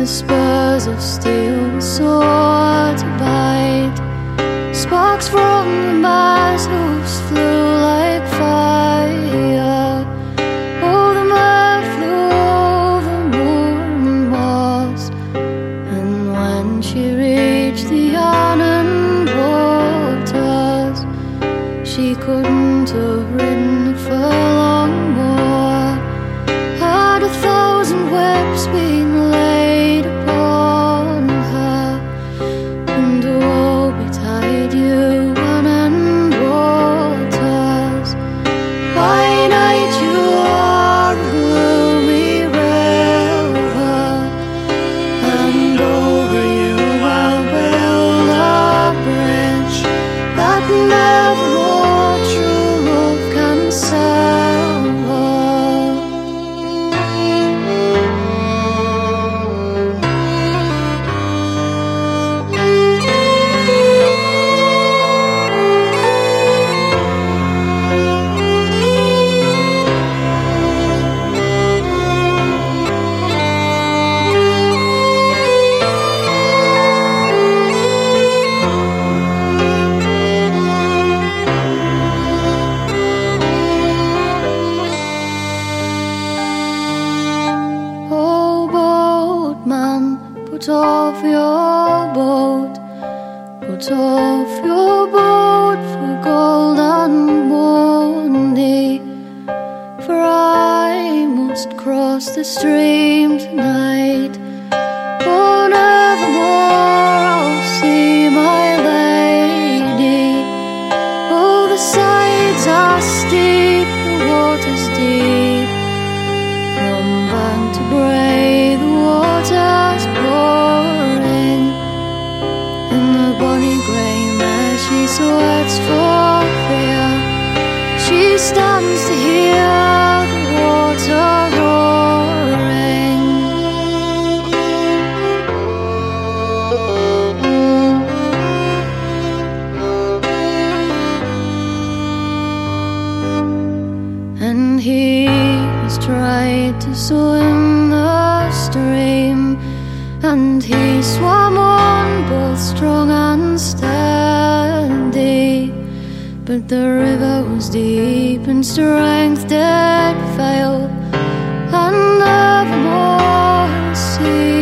the spurs of steel soar to bite. Sparks from the mast hoofs flew like fire. Oh, the mare flew over moor and moss, and when she reached the unknown waters, she couldn't have ridden a furlong more. Had 1,000 webs been laid upon her, and woe betide you, unknown waters. By night you are a gloomy river, and over you I'll build a bridge that never more true love can sever. Oh, boatman, put off your boat, put off your boat for gold and money, for I must cross the stream tonight. Oh, nevermore I'll see my lady. Oh, the sides are steep, the water's deep. From bank to brae the water's pouring, and the bonny grey mare she sweats for fear. She stands to hear the water roaring. And he has tried to swim the stream, and he swam on both strong and steady, but the river was deep and strength did fail, and nevermore he'll see